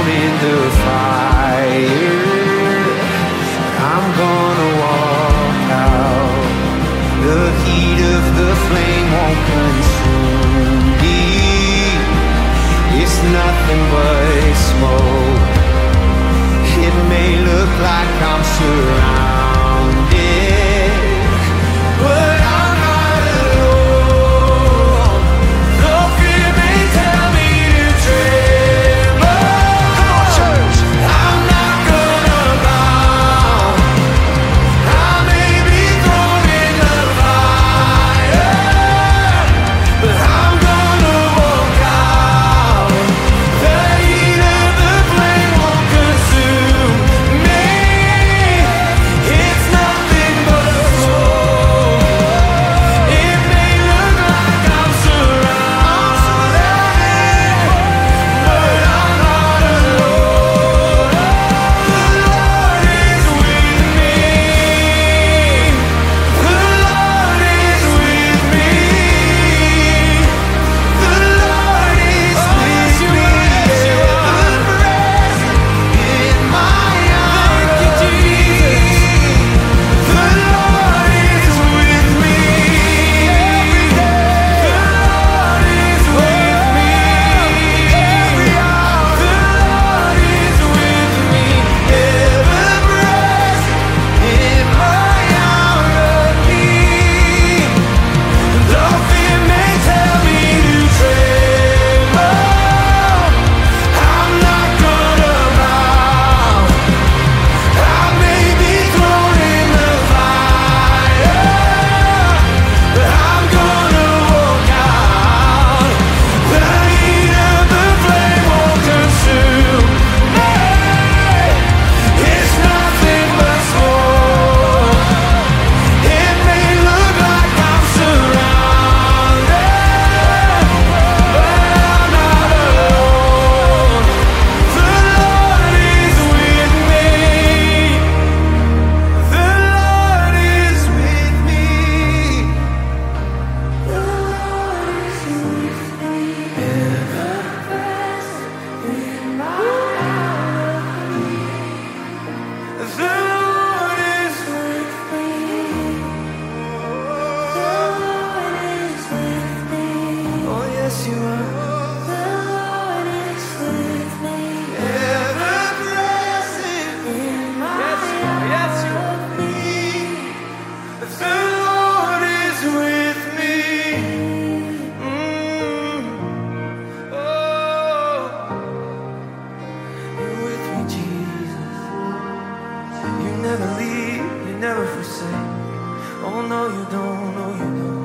in the fire. I'm gonna walk out. The heat of the flame won't consume me. It's nothing but smoke. It may look like I'm surrounded, but I'm not alone. The fear may tell me to tremble. Come on, church. I'm not gonna bow. I may be thrown in the fire, but I'm gonna walk out. The heat of the flame won't consume me. It's nothing but smoke. It may look like I'm surrounded, but I'm not alone. The Lord is with me. The Lord is with me. The Lord is with me. The breath in my arms. The Lord is with me every day. The Lord is with me every hour. The Lord is with me. Every breath in my hour of need. Though fear may tell me to tremble, I'm not gonna bow. I may be thrown in the fire, but I'm gonna walk out. The heat of the flame won't consume me. It's nothing but smoke. It may look like I'm surrounded, but I'm not alone. The Lord is with me. The Lord is with me. The Lord is with me. Ever present in my agony. The Lord is with me. The Lord is with me. Oh yes, you are. The Lord is with me. Ever present in my agony. The Lord is with me. Oh, you're with me, Jesus. You never leave, you never forsake. Oh no, you don't, no, you don't.